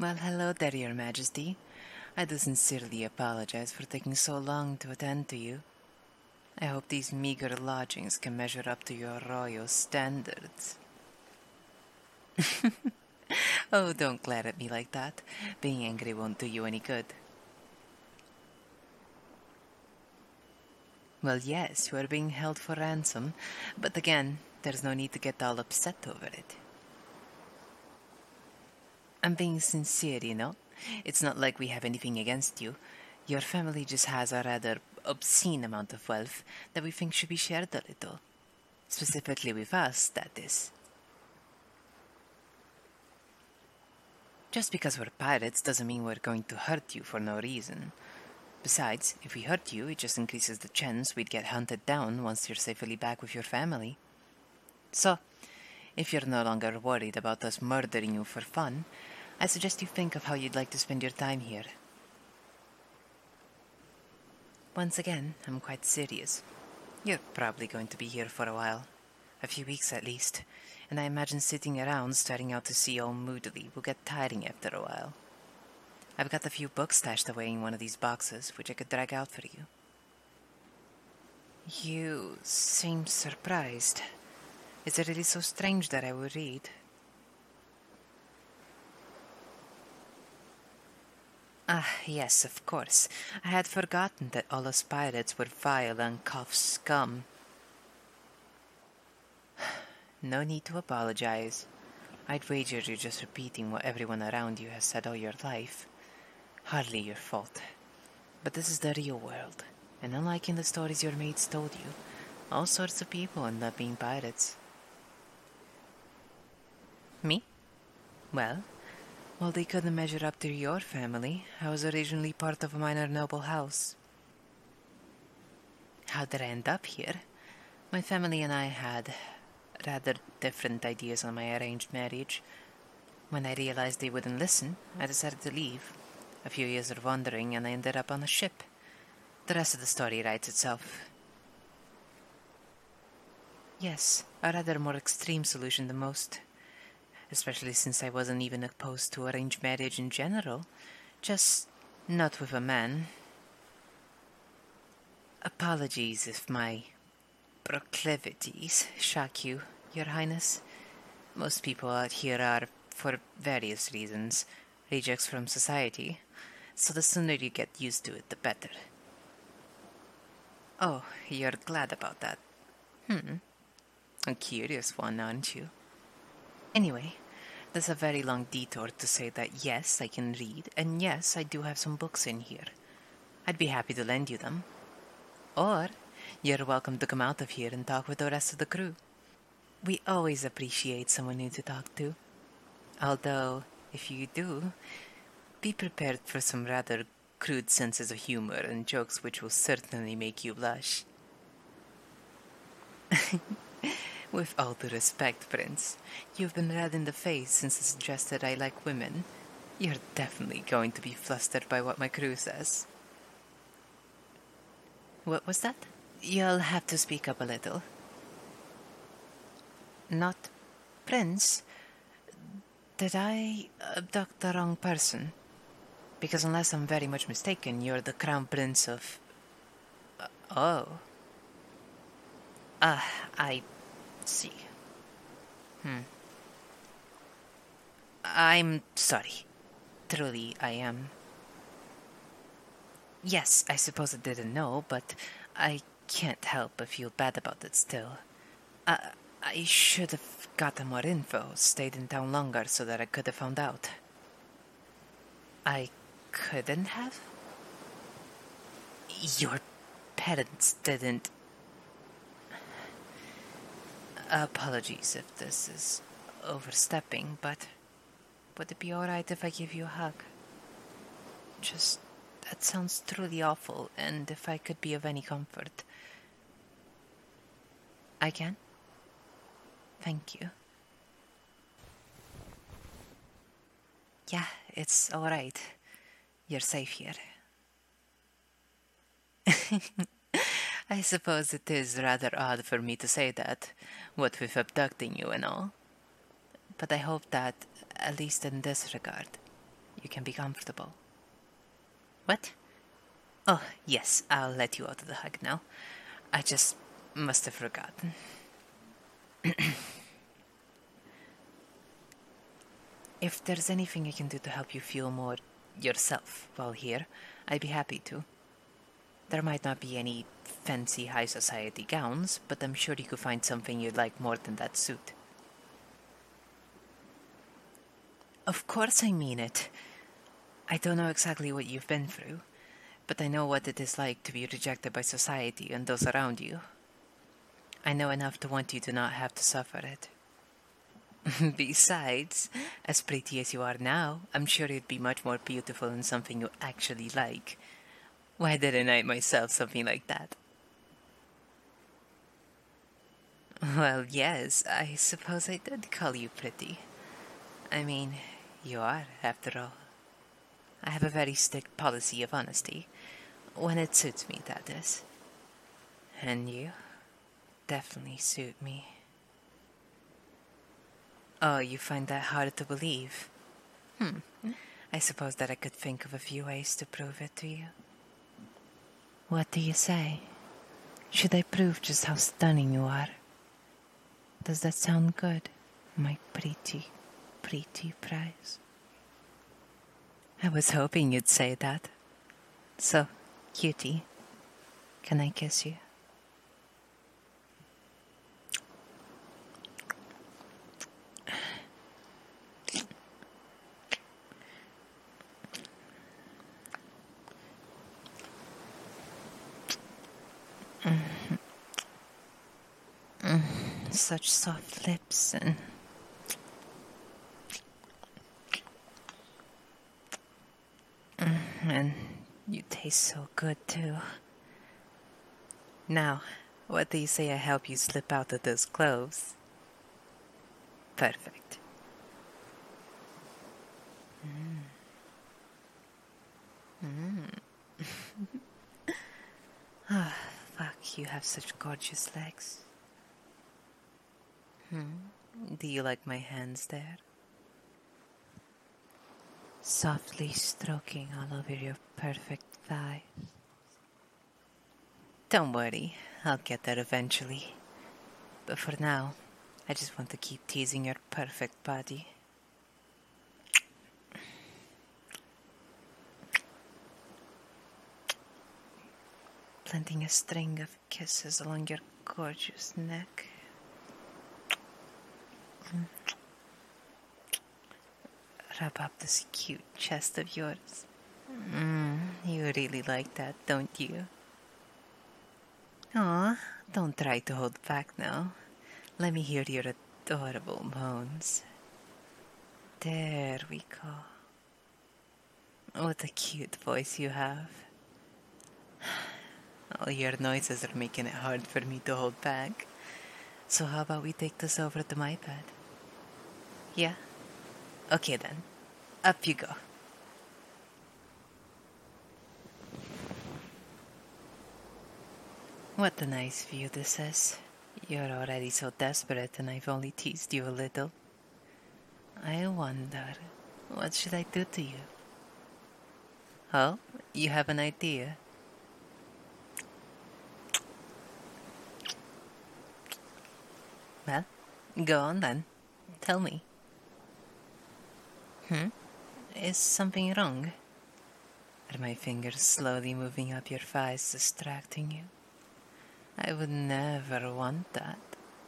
Well, hello there, Your Majesty. I do sincerely apologize for taking so long to attend to you. I hope these meager lodgings can measure up to your royal standards. Oh, don't glare at me like that. Being angry won't do you any good. Well, yes, you are being held for ransom, but again, there's no need to get all upset over it. I'm being sincere, you know? It's not like we have anything against you. Your family just has a rather obscene amount of wealth that we think should be shared a little. Specifically with us, that is. Just because we're pirates doesn't mean we're going to hurt you for no reason. Besides, if we hurt you, it just increases the chance we'd get hunted down once you're safely back with your family. So, if you're no longer worried about us murdering you for fun, I suggest you think of how you'd like to spend your time here. Once again, I'm quite serious. You're probably going to be here for a while. A few weeks at least. And I imagine sitting around staring out to sea all moodily will get tiring after a while. I've got a few books stashed away in one of these boxes, which I could drag out for you. You seem surprised. Is it really so strange that I would read? Ah, yes, of course. I had forgotten that all us pirates were vile and cuff scum. No need to apologize. I'd wager you're just repeating what everyone around you has said all your life. Hardly your fault. But this is the real world, and unlike in the stories your mates told you, all sorts of people end up being pirates. Me? Well, while they couldn't measure up to your family, I was originally part of a minor noble house. How did I end up here? My family and I had rather different ideas on my arranged marriage. When I realized they wouldn't listen, I decided to leave. A few years of wandering and I ended up on a ship. The rest of the story writes itself. Yes, a rather more extreme solution than most. Especially since I wasn't even opposed to arranged marriage in general. Just not with a man. Apologies if my proclivities shock you, Your Highness. Most people out here are, for various reasons, rejects from society, so the sooner you get used to it, the better. Oh, you're glad about that. A curious one, aren't you? Anyway, there's a very long detour to say that yes, I can read, and yes, I do have some books in here. I'd be happy to lend you them. Or, you're welcome to come out of here and talk with the rest of the crew. We always appreciate someone new to talk to. Although, if you do, be prepared for some rather crude senses of humor and jokes which will certainly make you blush. With all due respect, Prince, you've been red in the face since I suggested I like women. You're definitely going to be flustered by what my crew says. What was that? You'll have to speak up a little. Not Prince? Did I abduct the wrong person? Because unless I'm very much mistaken, you're the Crown Prince of... oh. I see. I'm sorry. Truly, I am. Yes, I suppose I didn't know, but I can't help but feel bad about it still. I should have gotten more info, stayed in town longer so that I could have found out. I couldn't have? Your parents didn't... Apologies if this is overstepping, but would it be alright if I give you a hug? Just, that sounds truly awful, and if I could be of any comfort. I can? Thank you. Yeah, it's alright. You're safe here. I suppose it is rather odd for me to say that, what with abducting you and all. But I hope that, at least in this regard, you can be comfortable. What? Oh, yes, I'll let you out of the hug now. I just must have forgotten. If there's anything I can do to help you feel more yourself while here, I'd be happy to. There might not be any fancy high society gowns, but I'm sure you could find something you'd like more than that suit. Of course I mean it. I don't know exactly what you've been through, but I know what it is like to be rejected by society and those around you. I know enough to want you to not have to suffer it. Besides, as pretty as you are now, I'm sure you'd be much more beautiful in something you actually like. Why didn't I myself something like that? Well, yes, I suppose I did call you pretty. I mean, you are, after all. I have a very strict policy of honesty. When it suits me, that is. And you definitely suit me. Oh, you find that hard to believe? I suppose that I could think of a few ways to prove it to you. What do you say? Should I prove just how stunning you are? Does that sound good, my pretty, pretty prize? I was hoping you'd say that. So, cutie, can I kiss you? Such soft lips and you taste so good too. Now, what do you say I help you slip out of those clothes? Perfect. Ah, fuck, you have such gorgeous legs. Do you like my hands there? Softly stroking all over your perfect thigh. Don't worry, I'll get there eventually. But for now, I just want to keep teasing your perfect body. Planting a string of kisses along your gorgeous neck. Rub up this cute chest of yours. You really like that, don't you? Aw, don't try to hold back now. Let me hear your adorable moans. There we go. What a cute voice you have. All your noises are making it hard for me to hold back. So how about we take this over to my bed? Yeah? Okay then. Up you go. What a nice view this is. You're already so desperate and I've only teased you a little. I wonder, what should I do to you? Oh, you have an idea? Well, go on then. Tell me. Is something wrong? Are my fingers slowly moving up your thighs distracting you? I would never want that.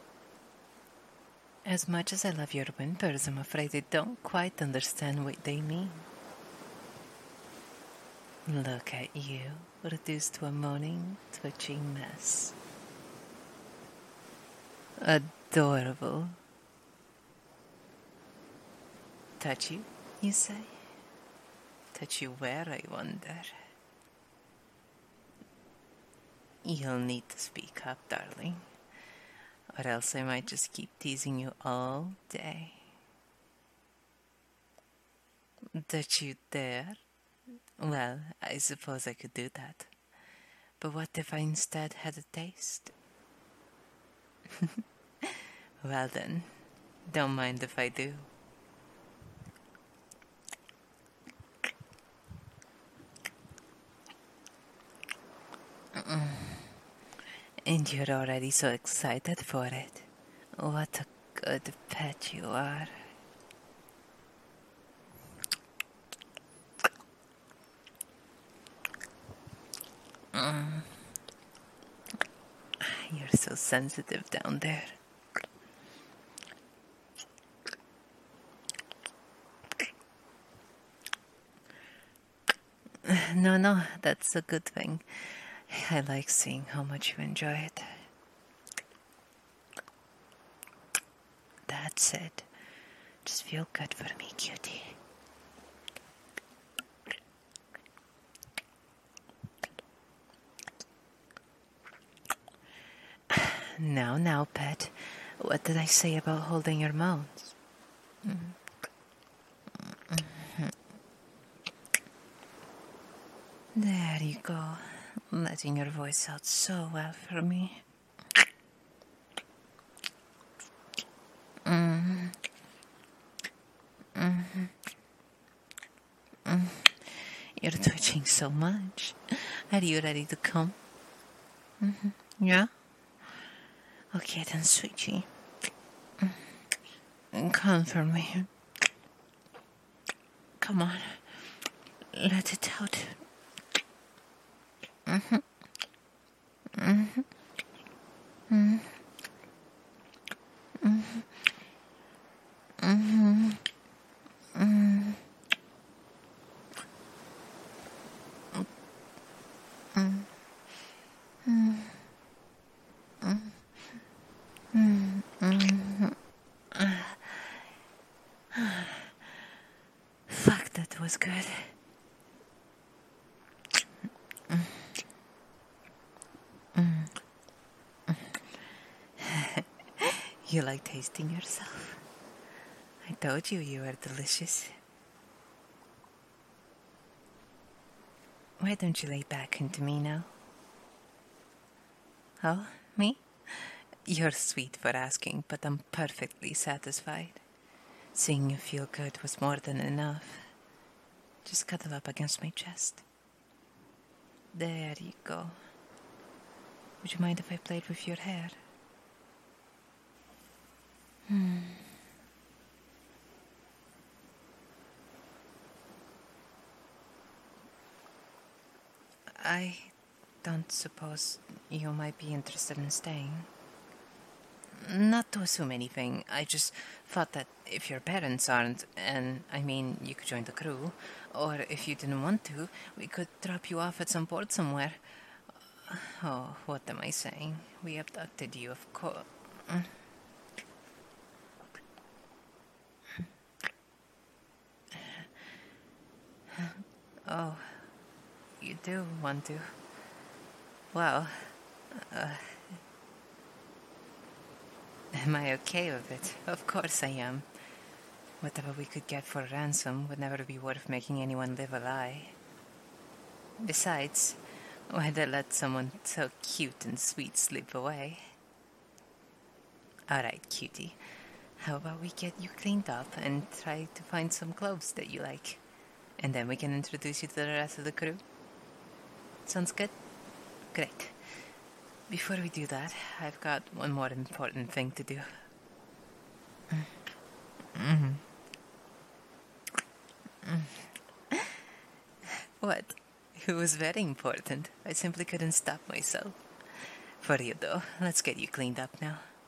As much as I love your whimpers, I'm afraid I don't quite understand what they mean. Look at you, reduced to a moaning, twitching mess. Adorable. Touch you say? Touch you where, I wonder? You'll need to speak up, darling, or else I might just keep teasing you all day. Touch you there? Well, I suppose I could do that. But what if I instead had a taste? Well then, don't mind if I do. And you're already so excited for it. What a good pet you are. You're so sensitive down there. No, that's a good thing. I like seeing how much you enjoy it. That's it. Just feel good for me, cutie. Now, pet. What did I say about holding your mouth? There you go. Letting your voice out so well for me. You're twitching so much. Are you ready to come? Yeah? Okay then, sweetie. Come for me. Come on. Let it out. Fuck, that was good. You like tasting yourself? I told you were delicious. Why don't you lay back into me now? Oh, me? You're sweet for asking, but I'm perfectly satisfied. Seeing you feel good was more than enough. Just cuddle up against my chest. There you go. Would you mind if I played with your hair? I don't suppose you might be interested in staying. Not to assume anything, I just thought that if your parents aren't, and I mean, you could join the crew, or if you didn't want to, we could drop you off at some port somewhere. Oh, what am I saying? We abducted you, of course. Oh, you do want to? Well, am I okay with it? Of course I am. Whatever we could get for ransom would never be worth making anyone live a lie. Besides, why'd I let someone so cute and sweet slip away? Alright, cutie. How about we get you cleaned up and try to find some clothes that you like? And then we can introduce you to the rest of the crew. Sounds good? Great. Before we do that, I've got one more important thing to do. What? It was very important. I simply couldn't stop myself. For you though, let's get you cleaned up now.